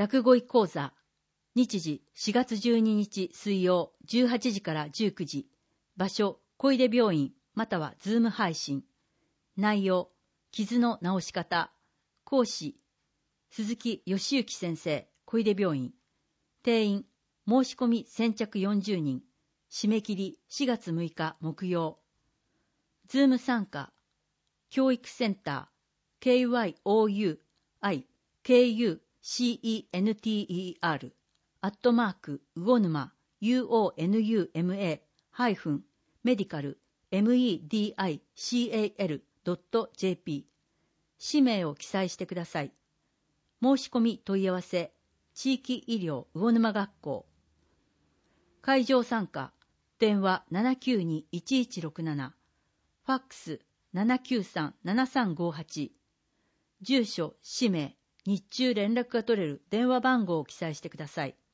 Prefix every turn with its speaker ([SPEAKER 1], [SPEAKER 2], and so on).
[SPEAKER 1] 落語医講座。日時4月12日水曜18時から19時。場所、小出病院またはズーム配信。内容、傷の治し方。講師、鈴木義行先生、小出病院。定員、申し込み先着40人。締め切り4月6日木曜。ズーム参加。教育センター、KYOUIKUCENTER、魚沼、UONUMA-medical.jp。氏名を記載してください。申し込み問い合わせ、地域医療魚沼学校。会場参加、電話792-1167、ファックス793-7358、住所、氏名、日中連絡が取れる電話番号を記載してください。